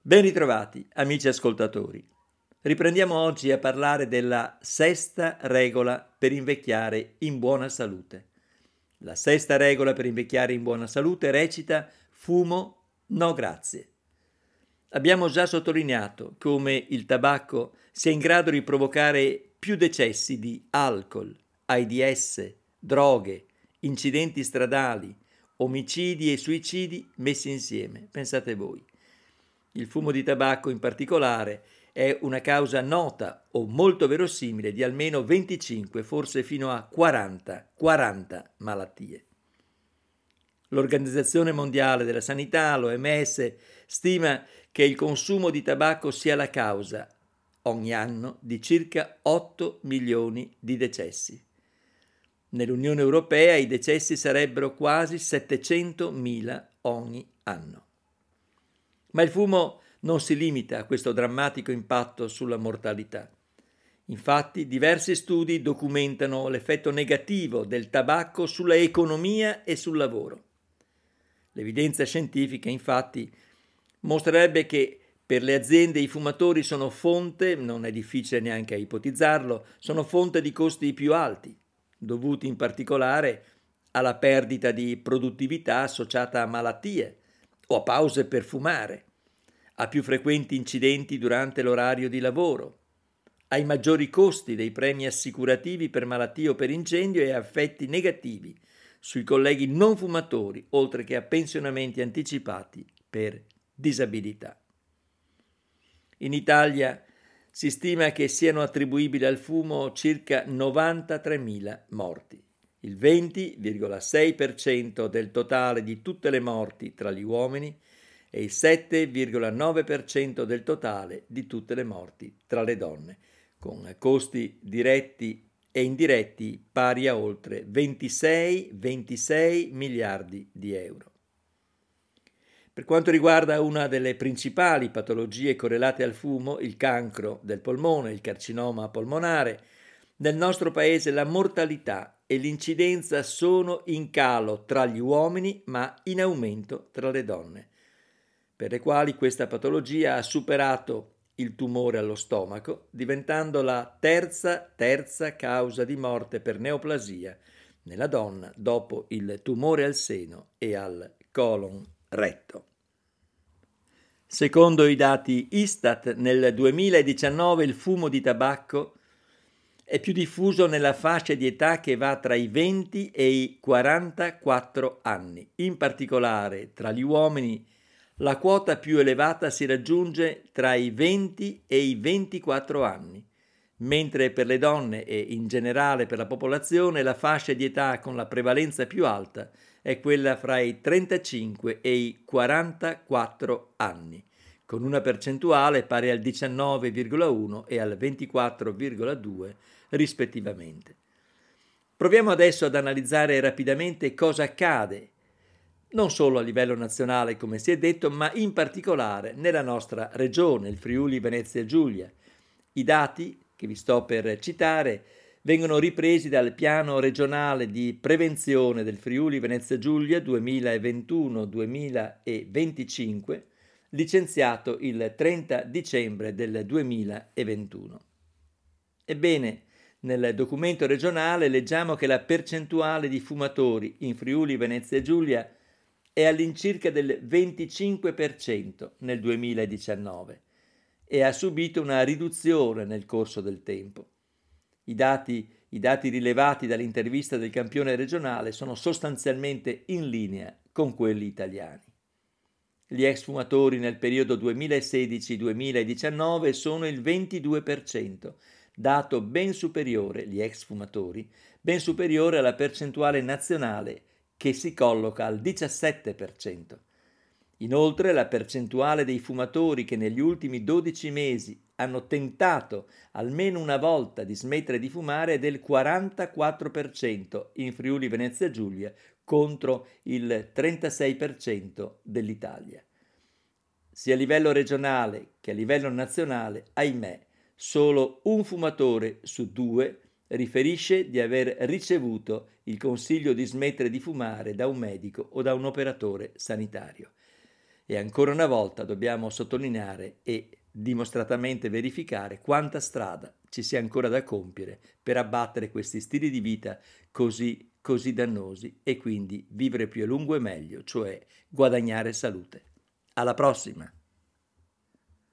Ben ritrovati, amici ascoltatori. Riprendiamo oggi a parlare della sesta regola per invecchiare in buona salute. La sesta regola per invecchiare in buona salute recita: fumo, no grazie. Abbiamo già sottolineato come il tabacco sia in grado di provocare più decessi di alcol, AIDS, droghe, incidenti stradali, omicidi e suicidi messi insieme. Pensate voi. Il fumo di tabacco in particolare è una causa nota o molto verosimile di almeno 25, forse fino a 40 malattie. L'Organizzazione Mondiale della Sanità, l'OMS, stima che il consumo di tabacco sia la causa, ogni anno, di circa 8 milioni di decessi. Nell'Unione Europea i decessi sarebbero quasi 700.000 ogni anno. Ma il fumo non si limita a questo drammatico impatto sulla mortalità. Infatti, diversi studi documentano l'effetto negativo del tabacco sulla economia e sul lavoro. L'evidenza scientifica, infatti, mostrerebbe che per le aziende i fumatori sono fonte, non è difficile neanche ipotizzarlo, sono fonte di costi più alti, dovuti in particolare alla perdita di produttività associata a malattie o a pause per fumare, a più frequenti incidenti durante l'orario di lavoro, ai maggiori costi dei premi assicurativi per malattie o per incendio e a effetti negativi sui colleghi non fumatori, oltre che a pensionamenti anticipati per disabilità. In Italia si stima che siano attribuibili al fumo circa 93.000 morti, il 20,6% del totale di tutte le morti tra gli uomini e il 7,9% del totale di tutte le morti tra le donne, con costi diretti e indiretti pari a oltre 26 miliardi di euro. Per quanto riguarda una delle principali patologie correlate al fumo, il cancro del polmone, il carcinoma polmonare, nel nostro paese la mortalità e l'incidenza sono in calo tra gli uomini, ma in aumento tra le donne, per le quali questa patologia ha superato il tumore allo stomaco, diventando la terza causa di morte per neoplasia nella donna dopo il tumore al seno e al colon retto. Secondo i dati Istat, nel 2019 il fumo di tabacco è più diffuso nella fascia di età che va tra i 20 e i 44 anni. In particolare, tra gli uomini, la quota più elevata si raggiunge tra i 20 e i 24 anni, mentre per le donne e in generale per la popolazione la fascia di età con la prevalenza più alta è quella fra i 35 e i 44 anni, con una percentuale pari al 19,1 e al 24,2 rispettivamente. Proviamo adesso ad analizzare rapidamente cosa accade, non solo a livello nazionale come si è detto, ma in particolare nella nostra regione, il Friuli Venezia Giulia. I dati che vi sto per citare vengono ripresi dal Piano regionale di prevenzione del Friuli Venezia Giulia 2021-2025, licenziato il 30 dicembre del 2021. Ebbene, nel documento regionale leggiamo che la percentuale di fumatori in Friuli Venezia Giulia è all'incirca del 25% nel 2019 e ha subito una riduzione nel corso del tempo. I dati rilevati dall'intervista del campione regionale sono sostanzialmente in linea con quelli italiani. Gli ex fumatori nel periodo 2016-2019 sono il 22%, dato ben superiore, gli ex fumatori, ben superiore alla percentuale nazionale che si colloca al 17%. Inoltre la percentuale dei fumatori che negli ultimi 12 mesi hanno tentato almeno una volta di smettere di fumare è del 44% in Friuli Venezia Giulia contro il 36% dell'Italia. Sia a livello regionale che a livello nazionale, ahimè, solo un fumatore su 2 riferisce di aver ricevuto il consiglio di smettere di fumare da un medico o da un operatore sanitario. E ancora una volta dobbiamo sottolineare e dimostratamente verificare quanta strada ci sia ancora da compiere per abbattere questi stili di vita così dannosi e quindi vivere più a lungo e meglio, cioè guadagnare salute. Alla prossima!